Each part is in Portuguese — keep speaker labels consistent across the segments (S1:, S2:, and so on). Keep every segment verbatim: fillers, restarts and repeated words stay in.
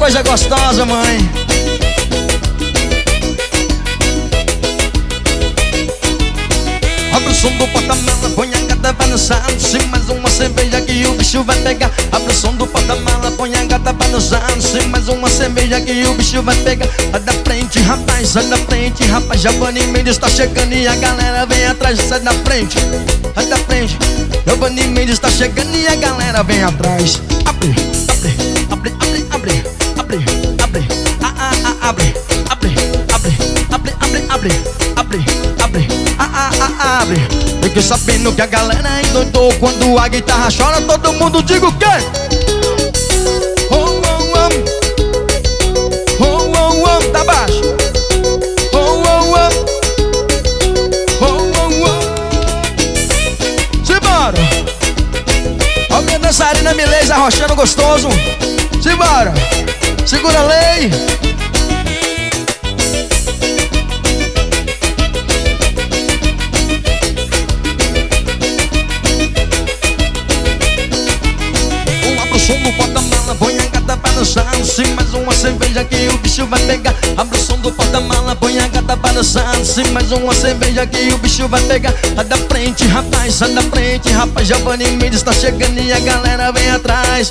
S1: coisa gostosa, mãe. Abre o som do porta-mala, põe a gata pra dançar. Se mais uma cerveja que o bicho vai pegar. Abre o som do porta-mala, põe a gata pra dançar. Se mais uma cerveja que o bicho vai pegar. Sai da frente, rapaz, sai da frente, rapaz. Giovanni Mendes tá chegando e a galera vem atrás. Sai da frente, sai da frente. Giovanni Mendes tá chegando e a galera vem atrás. Abre, abre, abre, abre, abre, abre, abre, ah, ah, ah, abre, abre, abre, abre, abre, abre, abre, abre, ah, ah, ah, abre. Fique sabendo que a galera endoidou quando a guitarra chora. Todo mundo diga o quê? Oh, oh, oh. Oh, oh, oh. Tá baixo. Oh, oh, oh. Oh, oh, oh. Simbora. Ó minha dançarina Milês arrochando gostoso. Simbora. Segura a lei. Som do porta-mala, põe a gata pra dançar. Se mais uma cerveja que o bicho vai pegar. Abre o som do porta-mala, põe a gata pra dançar. Se mais uma cerveja que o bicho vai pegar. Sai da frente, rapaz, sai da frente, rapaz. Giovanni Mendes tá chegando e a galera vem atrás.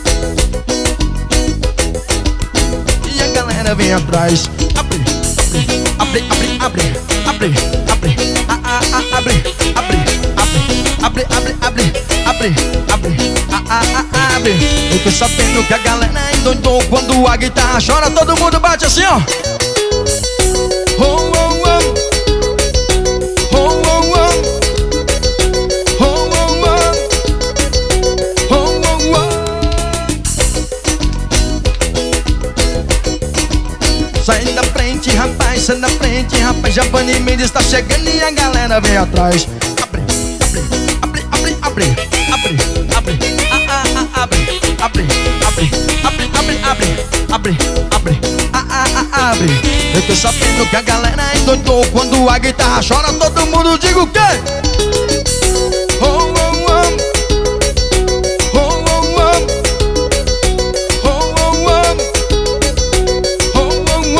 S1: E a galera vem atrás. Abre, abre, abre, abre, abre, abre, ah, ah, ah, abre, abre, abre, abre, abre, abre, abre, abre, ah, ah, ah, abre. Eu tô sabendo que a galera endoidou quando a guitarra chora. Todo mundo bate assim, ó. Oh, oh, oh. Oh, oh, oh. Oh, oh, oh. Oh, oh, oh. Sai da frente, rapaz, sai da frente, rapaz. Giovanni Mendes tá chegando e a galera vem atrás. Abre, abre, abre, abre, abre, abre, ah, ah, ah, abre, abre, abre, abre, abre, abre, abre, abre, ah, ah, ah, abre. Eu tô sabendo que a galera endoidou quando a guitarra chora. Todo mundo diga o quê? Oh, oh, oh. Oh, oh, oh. Oh, oh, oh. Oh, oh,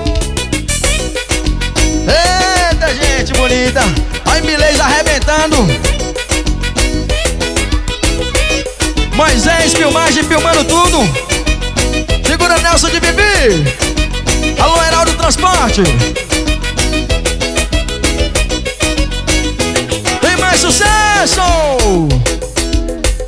S1: oh. Eita, gente bonita. Olha o Milês arrebentando. Moisés, filmagem, filmando tudo. Segura Nelson de Bibi. Alô, Heraldo Transporte. Tem mais sucesso.